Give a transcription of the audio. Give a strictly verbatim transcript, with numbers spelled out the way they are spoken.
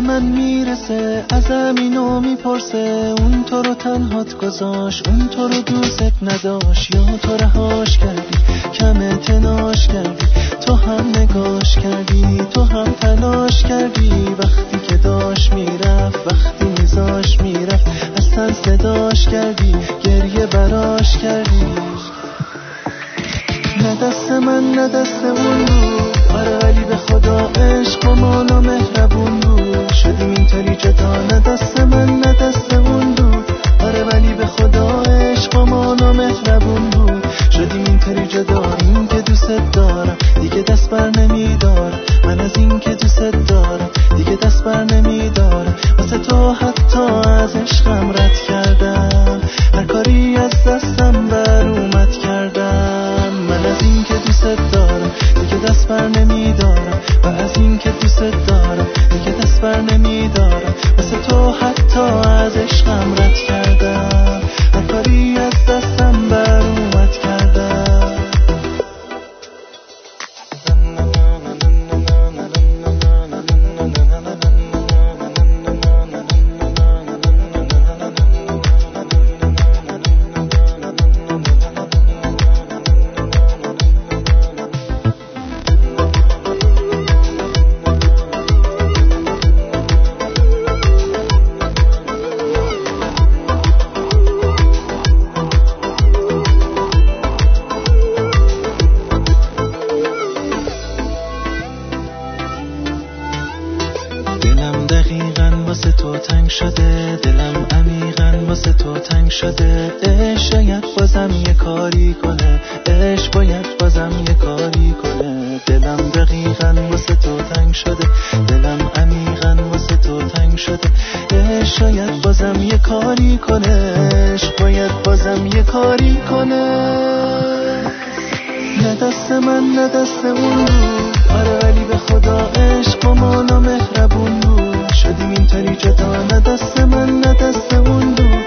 من میرسه، ازم اینو میپرسه اون تو رو تنهات گذاشت، اون تو رو دوست نداشت یا تو رهاش کردی، کم اعتناش کردی، تو هم نگاش کردی، تو هم تلاش کردی، وقتی که داشت میرفت، وقتی میذاش میرفت اصلا صداش کردی، گریه براش کردی. نه دست من نه دست اون بود، آره ولی به خدا عشق و مال و مهربون بود، شدیم اینطوری جدا. نه دست من نه دست اون بود، آره ولی به خدا عشق و مال و مهربون بود، شدیم اینطوری جدا. این که دوست دارم دیگه دست بر نمیدارم، من از این که دوست دارم دیگه دست بر نمیدارم، واسه تو حتی از عشقم رد کردم، هر کاری از دستم بر اومد کردم. من از این که دوست دارم دیگه دست بر نمیدارم، و از این که دوست دارم دیگه دست بر نمیدارم، واسه تو حتی از عشقم رد کردم، هر کاری از دستم بر اومد کردم. دلم دقیقاً واسه تو تنگ شده، دلم عمیقاً واسه تو تنگ شده، عشق شاید بازم یه کاری کنه، عشق باید بازم یه کاری کنه. دلم دقیقاً واسه تو تنگ شده، دلم عمیقاً واسه تو تنگ شده، عشق شاید بازم یه کاری کنه، عشق باید بازم یه کاری کنه. نه دست من نه دست اون بود، آره ولی به خدا عشق و مال و مهربون بود، شدیم اینطوری جدا. نه دست من نه دست اون بود،